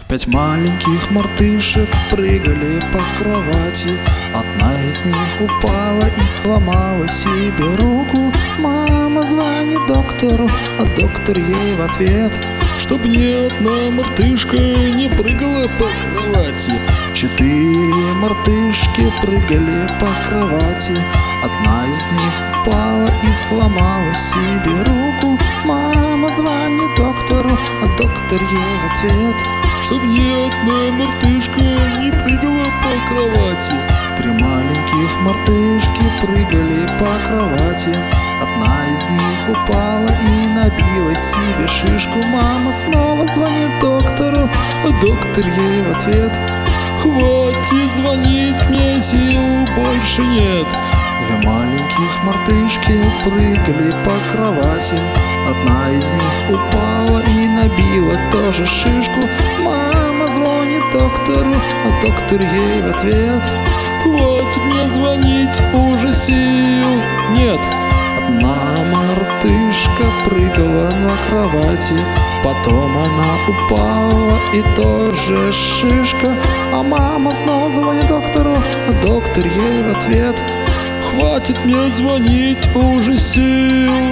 5 маленьких мартышек прыгали по кровати. Одна из них упала и сломала себе руку. Мама звонит доктору, а доктор ей в ответ: чтоб ни одна мартышка не прыгала по кровати. 4 мартышки прыгали по кровати. Одна из них упала и сломала себе руку. Мама звонит доктору, а доктор ей в ответ: чтоб ни одна мартышка не прыгала по кровати. 3 маленьких мартышки прыгали по кровати. Одна из них упала и набила себе шишку. Мама снова звонит доктору, а доктор ей в ответ: хватит звонить, мне сил больше нет. 2 маленьких мартышки прыгали по кровати. Одна из них упала и набила тоже шишку. Мама звонит доктору, а доктор ей в ответ: хватит мне звонить, уже сил нет. Одна мартышка прыгала на кровати. Потом она упала и тоже шишка. А мама снова звонит доктору, а доктор ей в ответ: хватит мне звонить, уже сил